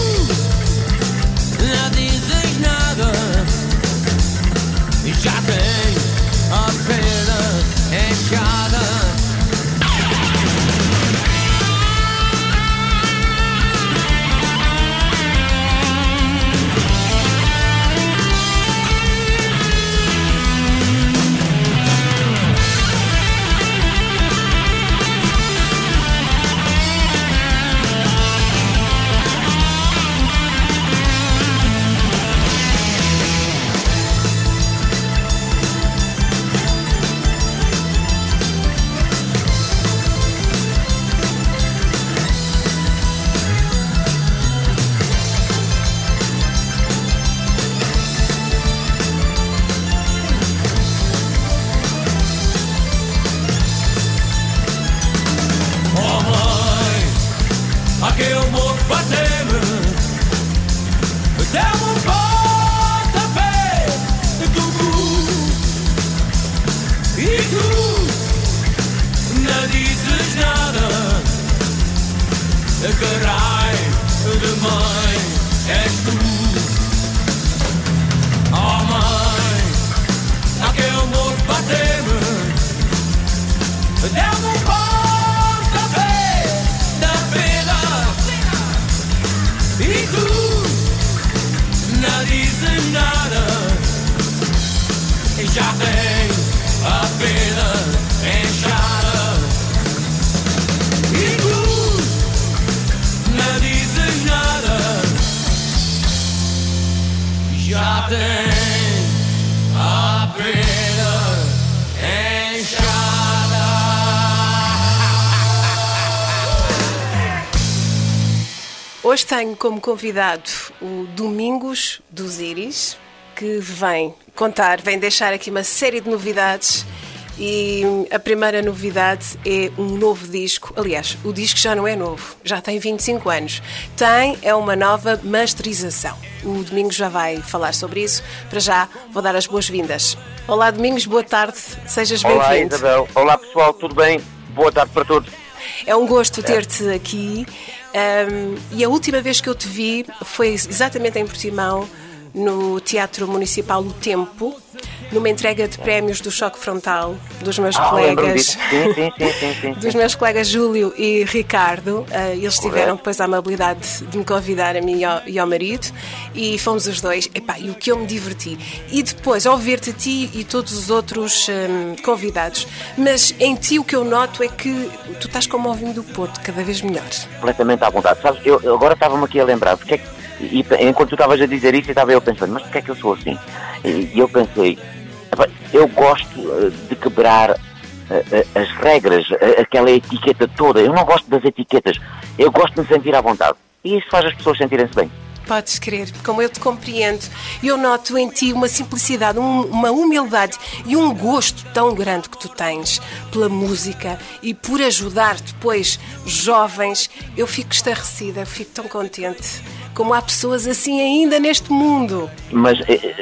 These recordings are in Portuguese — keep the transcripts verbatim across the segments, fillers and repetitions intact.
não dizes nada e já tens a pena enxada. Hoje tenho como convidado o Domingos dos Íris, que vem contar, vem deixar aqui uma série de novidades e a primeira novidade é um novo disco. Aliás, o disco já não é novo, já tem vinte e cinco anos. Tem, é uma nova masterização. O Domingos já vai falar sobre isso. Para já, vou dar as boas-vindas. Olá, Domingos, boa tarde, sejas bem-vindo. Olá, Isabel. Olá, pessoal, tudo bem? Boa tarde para todos. É um gosto ter-te aqui. Um, e a última vez que eu te vi foi exatamente em Portimão, no Teatro Municipal O Tempo, numa entrega de prémios do Choque Frontal dos meus ah, colegas sim, sim, sim, sim, sim, dos meus colegas Júlio e Ricardo. Uh, eles tiveram depois a amabilidade de me convidar a mim e ao, e ao marido e fomos os dois. Epá, e o que eu me diverti. E depois, ao ver-te a ti e todos os outros um, convidados, mas em ti o que eu noto é que tu estás como ao vinho do Porto, cada vez melhor. Completamente à vontade. Sabes, eu, eu agora estava-me aqui a lembrar, porque é que, e, enquanto tu estavas a dizer isso, estava eu pensando, mas porquê é que eu sou assim? E, e eu pensei, eu gosto de quebrar as regras, aquela etiqueta toda. Eu não gosto das etiquetas, eu gosto de me sentir à vontade. E isso faz as pessoas sentirem-se bem. Podes crer, como eu te compreendo. Eu noto em ti uma simplicidade, um, uma humildade e um gosto tão grande que tu tens pela música e por ajudar depois jovens. Eu fico estarrecida, eu fico tão contente. Como há pessoas assim ainda neste mundo. Mas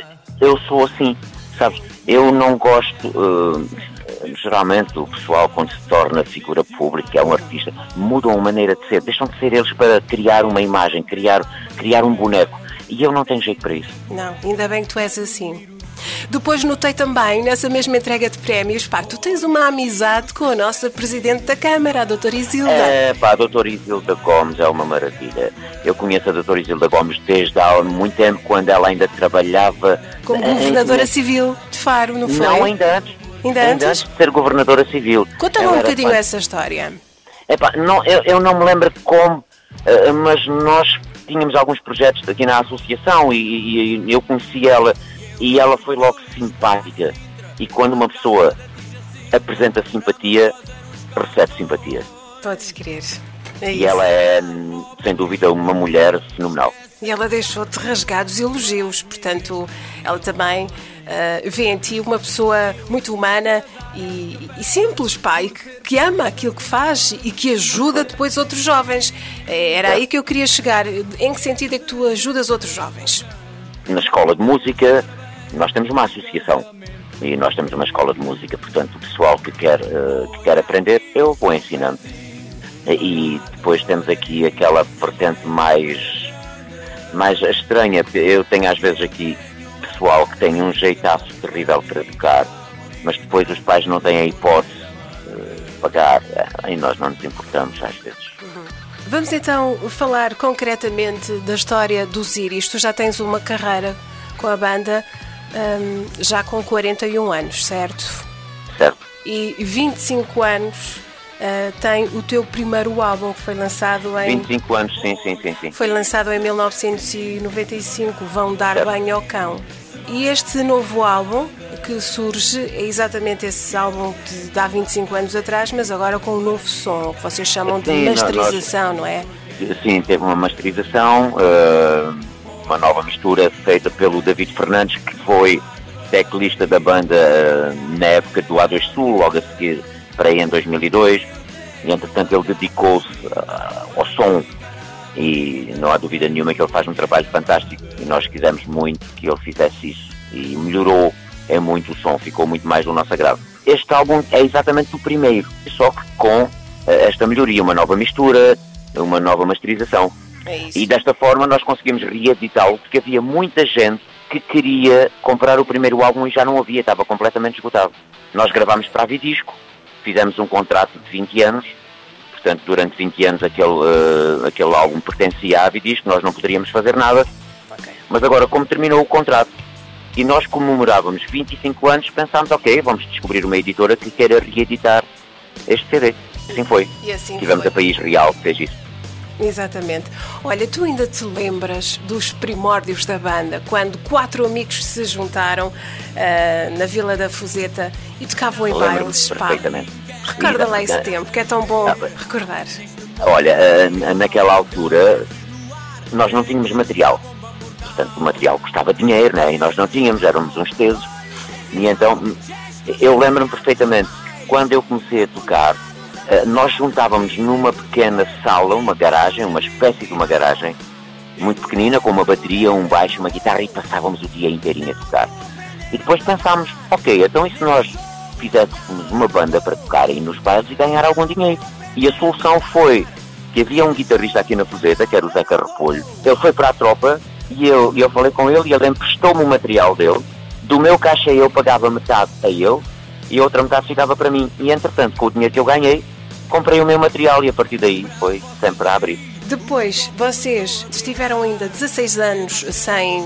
eu sou assim, sabes? Eu não gosto, uh, geralmente o pessoal quando se torna figura pública, é um artista, mudam a maneira de ser, deixam de ser eles para criar uma imagem, criar, criar um boneco. E eu não tenho jeito para isso. Não, ainda bem que tu és assim. Depois notei também, nessa mesma entrega de prémios, pá, tu tens uma amizade com a nossa Presidente da Câmara, a doutora Isilda. É, pá, a doutora Isilda Gomes é uma maravilha. Eu conheço a doutora Isilda Gomes desde há muito tempo, quando ela ainda trabalhava... Como governadora em... civil de Faro, não foi? Não, ainda antes. Ainda, ainda antes? antes de ser governadora civil. Conta-me um bocadinho essa história. É pá, não, eu, eu não me lembro como, mas nós tínhamos alguns projetos aqui na associação e, e eu conheci ela... E ela foi logo simpática. E quando uma pessoa apresenta simpatia, recebe simpatia. Podes crer. É e isso. Ela é, sem dúvida, uma mulher fenomenal. E ela deixou-te rasgados elogios. Portanto, ela também uh, vê em ti uma pessoa muito humana e, e simples, pá, e que, que ama aquilo que faz e que ajuda depois outros jovens. Era aí que eu queria chegar. Em que sentido é que tu ajudas outros jovens? Na escola de música... Nós temos uma associação e nós temos uma escola de música, portanto o pessoal que quer, uh, que quer aprender, eu vou ensinando. E depois temos aqui aquela vertente mais mais estranha. Eu tenho às vezes aqui pessoal que tem um jeitaço terrível para tocar, mas depois os pais não têm a hipótese de pagar, e nós não nos importamos às vezes. Uhum. Vamos então falar concretamente da história dos Íris. Tu já tens uma carreira com a banda um, já com quarenta e um anos, certo? Certo. E vinte e cinco anos uh, tem o teu primeiro álbum que foi lançado em... vinte e cinco anos, sim, sim, sim, sim. Foi lançado em mil novecentos e noventa e cinco, Vão Dar Certo. Banho ao Cão. E este novo álbum que surge é exatamente esse álbum de, de há vinte e cinco anos atrás, mas agora com um novo som, que vocês chamam de Sim, masterização, nós, não é? Sim, teve uma masterização, uh, uma nova mistura feita pelo David Fernandes, que foi teclista da banda uh, na época do A dois Sul, logo a seguir para aí em dois mil e dois, e entretanto ele dedicou-se uh, ao som, e não há dúvida nenhuma que ele faz um trabalho fantástico, e nós quisemos muito que ele fizesse isso, e melhorou é muito o som, ficou muito mais do nosso agrado. Este álbum é exatamente o primeiro, só que com uh, esta melhoria, uma nova mistura, uma nova masterização. É isso. E desta forma nós conseguimos reeditá-lo, porque havia muita gente que queria comprar o primeiro álbum e já não havia, estava completamente esgotado. Nós gravámos para a Vidisco, fizemos um contrato de vinte anos, portanto durante vinte anos aquele, uh, aquele álbum pertencia à Vidisco, nós não poderíamos fazer nada, Okay. mas agora como terminou o contrato e nós comemorávamos vinte e cinco anos, pensámos, ok, vamos descobrir uma editora que queira reeditar este C D. Assim foi. E assim Tivemos foi. a País Real que fez isso. Exatamente. Olha, tu ainda te lembras dos primórdios da banda, quando quatro amigos se juntaram uh, na Vila da Fuzeta e tocavam em Lembro-me bailes, pá. perfeitamente. Recorda lá esse Ah, tempo, que é tão bom ah, bem. recordar. Olha, uh, naquela altura nós não tínhamos material. Portanto, o material custava dinheiro, né? E nós não tínhamos, éramos uns tesos. E então, eu lembro-me perfeitamente que quando eu comecei a tocar, nós juntávamos numa pequena sala, uma garagem, uma espécie de uma garagem, muito pequenina, com uma bateria, um baixo, uma guitarra, e passávamos o dia inteirinho a tocar. E depois pensámos, ok, então e se nós fizéssemos uma banda para tocar aí nos bailes e ganhar algum dinheiro? E a solução foi que havia um guitarrista aqui na Fuzeta, que era o Zeca Repolho. Ele foi para a tropa e eu, eu falei com ele e ele emprestou-me o material dele. Do meu caixa eu pagava metade a ele e a outra metade ficava para mim. E entretanto, com o dinheiro que eu ganhei, comprei o meu material e a partir daí foi sempre a abrir. Depois, vocês estiveram ainda dezasseis anos sem,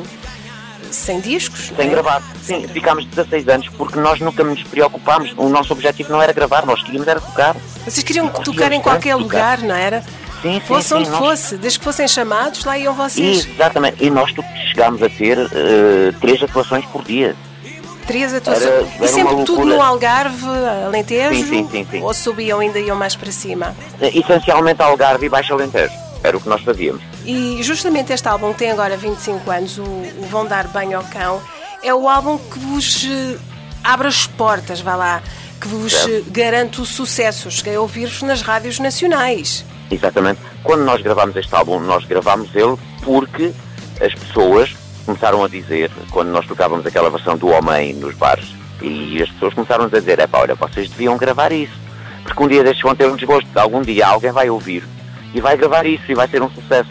sem discos, não Sem é? gravar. Sim, ficámos dezasseis anos porque nós nunca nos preocupámos. O nosso objetivo não era gravar, nós queríamos era tocar. Vocês queriam Nós tocar em queríamos qualquer tanto lugar, tocar. não era? Sim, sim, Fosse sim, onde nós- fosse, desde que fossem chamados, lá iam vocês. Exatamente. E nós tu- chegámos a ter uh, três atuações por dia. Três atuações. Era- E era sempre uma tudo loucura. no Algarve, Alentejo? Sim, sim, sim, sim. Ou subiam ainda iam mais para cima? Essencialmente Algarve e Baixo Alentejo. Era o que nós fazíamos. E justamente este álbum que tem agora vinte e cinco anos, o, o Vão Dar Banho ao Cão, é o álbum que vos eh, abre as portas, vá lá, que vos Certo. eh, garante o sucesso. Cheguei a ouvir-vos nas rádios nacionais. Exatamente. Quando nós gravámos este álbum, nós gravámos ele porque as pessoas começaram a dizer, quando nós tocávamos aquela versão do Homem nos bares, e as pessoas começaram a dizer, é pá, olha, vocês deviam gravar isso, porque um dia destes vão ter um desgosto, algum dia alguém vai ouvir e vai gravar isso e vai ser um sucesso.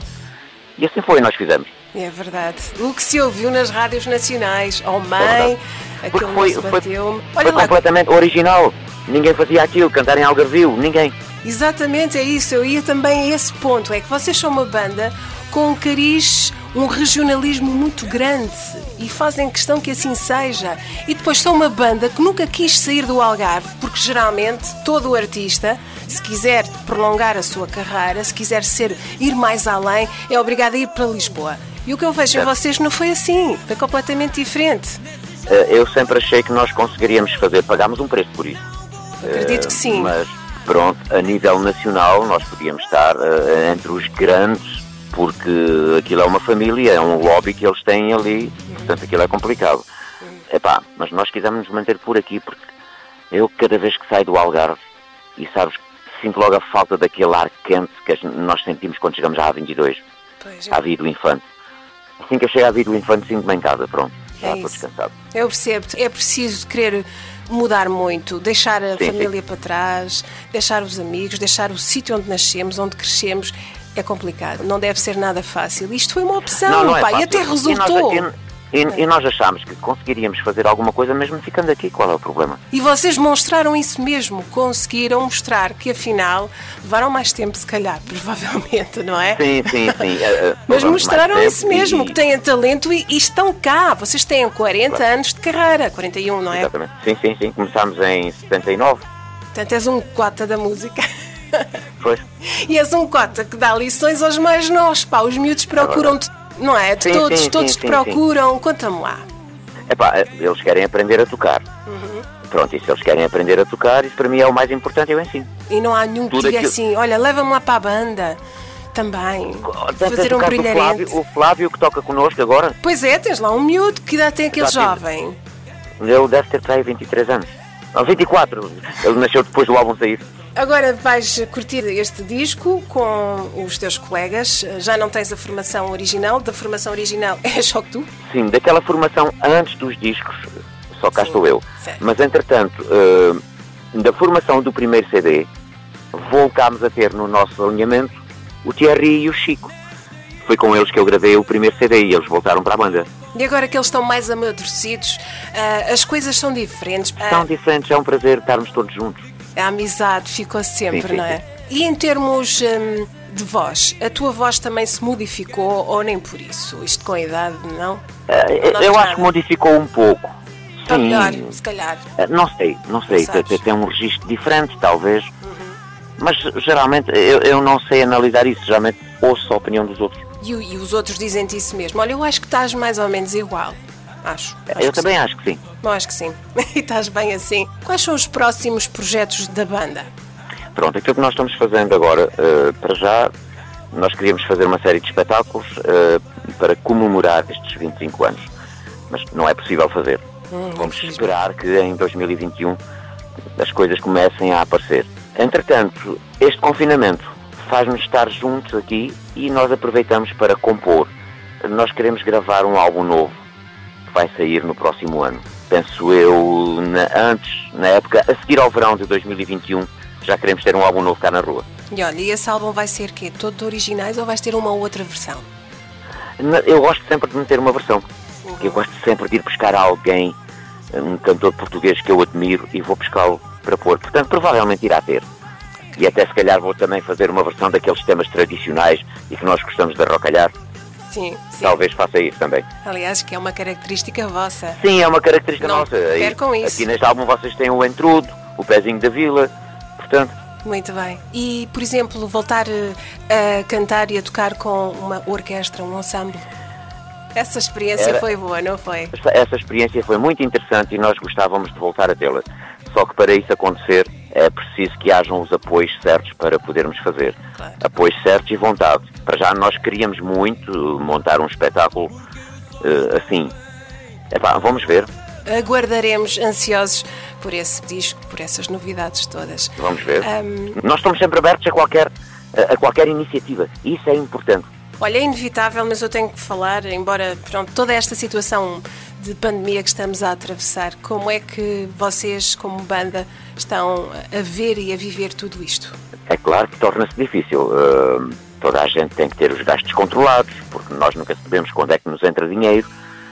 E assim foi, nós fizemos. É verdade. O que se ouviu nas rádios nacionais, oh É mãe, verdade. aquilo Porque foi, não se foi, bateu-me. Olha foi lá, completamente original. Ninguém fazia aquilo, cantar em Algarvio, ninguém. exatamente, é isso. Eu ia também a esse ponto. É que vocês são uma banda com um cariz, um regionalismo muito grande e fazem questão que assim seja. E depois são uma banda que nunca quis sair do Algarve, porque geralmente todo o artista, se quiser prolongar a sua carreira, se quiser ser, ir mais além, é obrigado a ir para Lisboa. E o que eu vejo em Certo. vocês não foi assim, foi completamente diferente. Eh, Eu sempre achei que nós conseguiríamos fazer, pagámos um preço por isso. Acredito que sim. Mas pronto, a nível nacional nós podíamos estar uh, entre os grandes, porque aquilo é uma família, é um lobby que eles têm ali, portanto aquilo é complicado. Epá, mas nós quisemos nos manter por aqui, porque eu cada vez que saio do Algarve, e sabes, sinto logo a falta daquele ar quente que nós sentimos quando chegamos à A vinte e dois, Pois, à Via do Infante. Assim que eu chego à Via do Infante, sinto-me em casa, pronto, já É estou isso. descansado. Eu percebo, é preciso querer mudar muito, deixar a Sim, família para trás, deixar os amigos, deixar o sítio onde nascemos, onde crescemos, É complicado, não deve ser nada fácil. Isto foi uma opção, Não, não é pá, e fácil. até resultou. E nós, e, e, e nós achámos que conseguiríamos fazer alguma coisa mesmo ficando aqui. Qual é o problema? E vocês demonstraram isso mesmo, conseguiram mostrar que afinal levaram mais tempo, se calhar, provavelmente, não é? Sim, sim, sim. Uh, Mas mostraram isso mesmo, e... que têm talento e, e estão cá. Vocês têm quarenta claro. anos de carreira, quarenta e um, não é? Exatamente. Sim, sim, sim. Começámos em setenta e nove. Portanto, és um cota da música. Pois. E és um cota que dá lições aos mais novos, pá. Os miúdos procuram-te, não é? De sim, todos, sim, todos sim, te sim, procuram. Conta-me lá. Epá, eles querem aprender a tocar. Uhum. Pronto, e se eles querem aprender a tocar, isso para mim é o mais importante, eu ensino. E não há nenhum que Tudo diga aquilo... assim, olha, leva-me lá para a banda também. Tanto Fazer um o brilharente. Flávio, o Flávio que toca connosco agora. Pois é, tens lá um miúdo, que idade tem aquele Já jovem? Ele deve ter para aí vinte e três anos. Não, vinte e quatro. Ele nasceu depois do álbum sair. Agora vais curtir este disco com os teus colegas. Já não tens a formação original. Da formação original é só tu? Sim, daquela formação antes dos discos, só cá Sim, estou eu. certo. Mas entretanto, uh, da formação do primeiro C D, voltámos a ter no nosso alinhamento o Thierry e o Chico. Foi com eles que eu gravei o primeiro C D e eles voltaram para a banda. E agora que eles estão mais amadurecidos, uh, as coisas são diferentes. Uh, São diferentes, é um prazer estarmos todos juntos. A amizade ficou sempre, Sim, sim, não é? sim. E em termos hum, de voz, a tua voz também se modificou ou nem por isso? Isto com a idade, não? Uh, Não eu nada. acho que modificou um pouco. Está Sim. melhor, se calhar. Uh, Não sei, não sei. Não sabes. Tem, tem um registro diferente, talvez. Mas geralmente eu, eu não sei analisar isso. Geralmente ouço a opinião dos outros. E, o- e os outros dizem-te isso mesmo. Olha, eu acho que estás mais ou menos igual. Acho. acho Eu que também sim. acho que sim. Eu acho que sim. E estás bem assim. Quais são os próximos projetos da banda? Pronto, aquilo que nós estamos fazendo agora, uh, para já, nós queríamos fazer uma série de espetáculos uh, para comemorar estes vinte e cinco anos. Mas não é possível fazer. Hum, Vamos infelizmente. esperar que em dois mil e vinte e um as coisas comecem a aparecer. Entretanto, este confinamento faz-nos estar juntos aqui e nós aproveitamos para compor. Nós queremos gravar um álbum novo que vai sair no próximo ano. Penso eu, na, antes, na época, a seguir ao verão de dois mil e vinte e um, já queremos ter um álbum novo cá na rua. E olha, e esse álbum vai ser quê? Todo de originais ou vais ter uma outra versão? Na- Eu gosto sempre de meter uma versão. Eu gosto sempre de ir buscar alguém, um cantor português que eu admiro, e vou buscá-lo para pôr. Portanto, provavelmente irá ter. E até se calhar vou também fazer uma versão daqueles temas tradicionais e que nós gostamos de arrocalhar. Sim, sim. Talvez faça isso também. Aliás, que é uma característica vossa. Sim, é uma característica Não nossa. percam E isso. aqui neste álbum vocês têm o Entrudo, o Pezinho da Vila. Portanto, Muito bem. E, por exemplo, voltar eh, a cantar e a tocar com uma orquestra, um ensemble? Essa experiência Era- foi boa, não foi? essa, essa experiência foi muito interessante e nós gostávamos de voltar a tê-la. Só que para isso acontecer é preciso que hajam os apoios certos para podermos fazer. Claro. Apoios certos e vontade. Para já nós queríamos muito montar um espetáculo eh, assim. Epá, vamos ver, Aguardaremos ansiosos por esse disco, por essas novidades todas. vamos ver. Ahm, Nós estamos sempre abertos a qualquer, a, a qualquer iniciativa. Isso é importante. Olha, é inevitável, mas eu tenho que falar, embora pronto, toda esta situação de pandemia que estamos a atravessar, como é que vocês, como banda, estão a ver e a viver tudo isto? É claro que torna-se difícil. Uh, toda a gente tem que ter os gastos controlados, porque nós nunca sabemos quando é que nos entra dinheiro.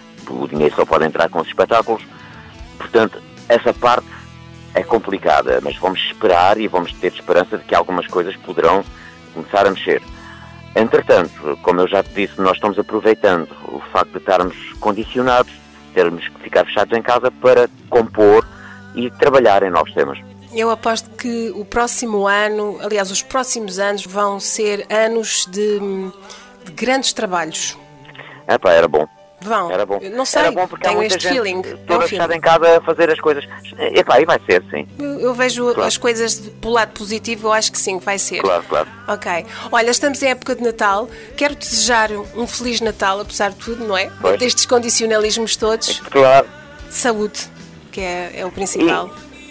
O dinheiro só pode entrar com os espetáculos. Portanto, essa parte é complicada, mas vamos esperar e vamos ter esperança de que algumas coisas poderão começar a mexer. Entretanto, como eu já te disse, nós estamos aproveitando o facto de estarmos condicionados, termos que ficar fechados em casa para compor e trabalhar em novos temas. Eu aposto que o próximo ano, aliás, os próximos anos vão ser anos de, de grandes trabalhos. Epá, era bom. Vão. Era bom. Eu não sei, Era bom porque há tenho muita este gente feeling. É um toda feeling. fechada em casa a fazer as coisas. Epá, e vai ser, sim. Eu, eu vejo Claro. as coisas de- pelo lado positivo, eu acho que sim, vai ser. Claro, claro. Ok. Olha, estamos em época de Natal. Quero desejar um Feliz Natal, apesar de tudo, não é? Pois. Destes condicionalismos todos. Claro. Saúde, que é, é o principal.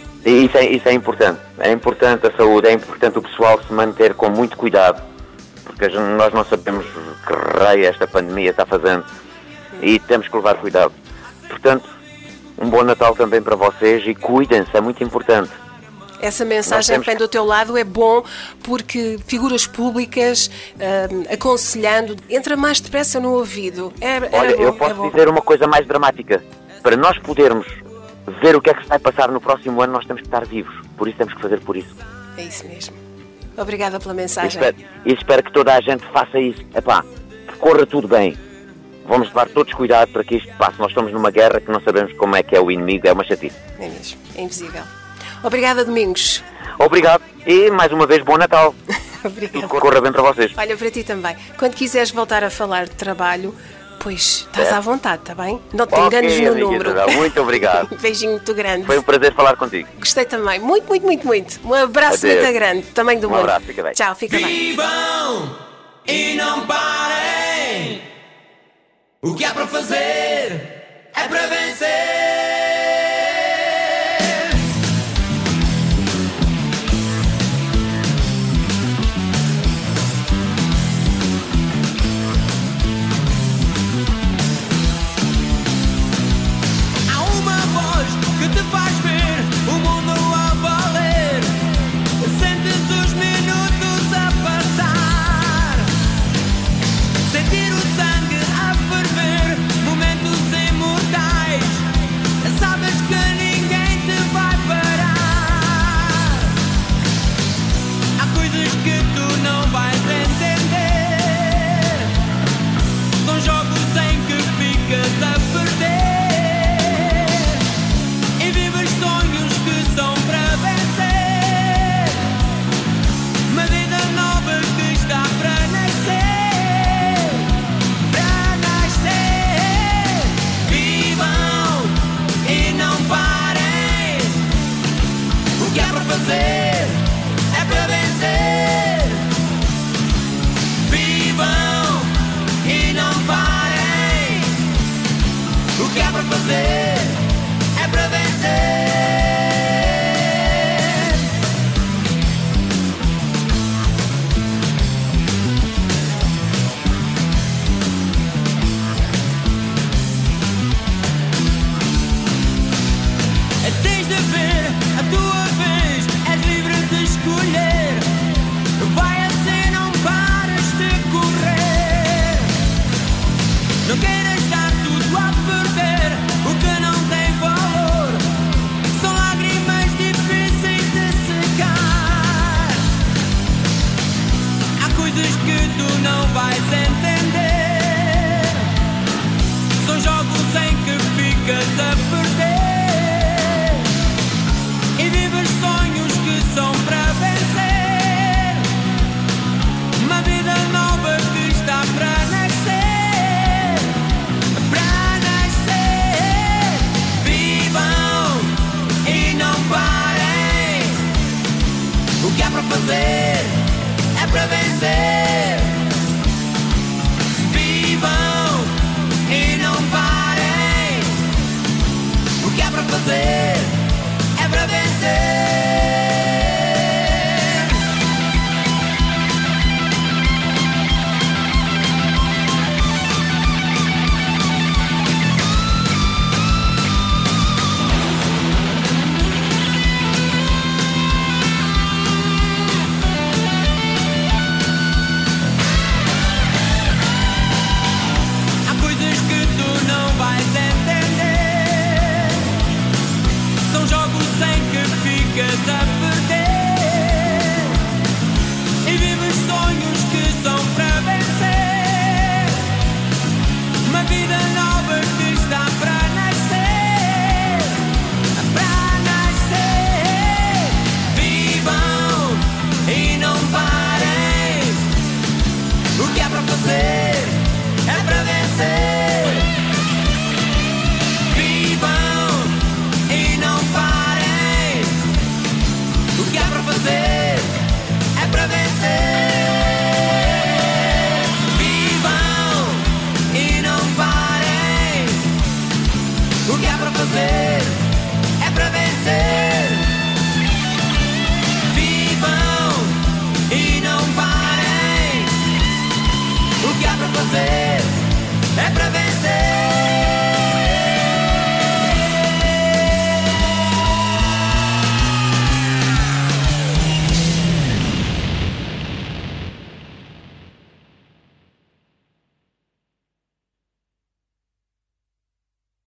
E isso é, isso é importante. É importante a saúde, é importante o pessoal se manter com muito cuidado, porque a gente- nós não sabemos que raio esta pandemia está fazendo e temos que levar cuidado. Portanto, um bom Natal também para vocês e cuidem-se, é muito importante. Essa mensagem temos... que vem do teu lado é bom porque figuras públicas uh, aconselhando entra mais depressa no ouvido. É, Olha, bom, eu posso é bom. dizer uma coisa mais dramática. Para nós podermos ver o que é que se vai passar no próximo ano, nós temos que estar vivos. Por isso temos que fazer por isso. É isso mesmo. Obrigada pela E mensagem. espero, e espero que toda a gente faça isso. Epá, corra tudo bem. Vamos levar todos cuidado para que isto passe. Nós estamos numa guerra que não sabemos como é que é o inimigo. É uma chatice. É mesmo. É invisível. Obrigada, Domingos. Obrigado. E, mais uma vez, bom Natal. Obrigada. Tudo corra bem para vocês. Olha, para ti também. Quando quiseres voltar a falar de trabalho, pois estás É. à vontade, está bem? Não te Ok, enganes no amiga número. Isabel, muito obrigado. Beijinho muito grande. Foi um prazer falar contigo. Gostei também. Muito, muito, muito, muito. Um abraço Adeus. muito grande. Tamanho do Um mundo. abraço, fica bem. Tchau, fica bem. Vivam e não parem. O que há para fazer é para vencer. Há uma voz que te faz ver o mundo a valer. Sentes os minutos a passar. Sentir o sangue a ferver, momentos imortais. Sabes que ninguém te vai parar. Há coisas que tu não vais entender. São jogos em que ficas a perder e vives sonhos que são para vencer. Uma vida nova que está para nascer. Para nascer. Vivam e não parem. O que há para fazer é para vencer. Vivam e não parem. O que há para fazer é para vencer. Tens de ver a tua vez, és livre de escolher. Vai assim, não pares de correr. Não queiras dar tudo a perder o que não tem valor. São lágrimas difíceis de secar. Há coisas que tu não vais entender.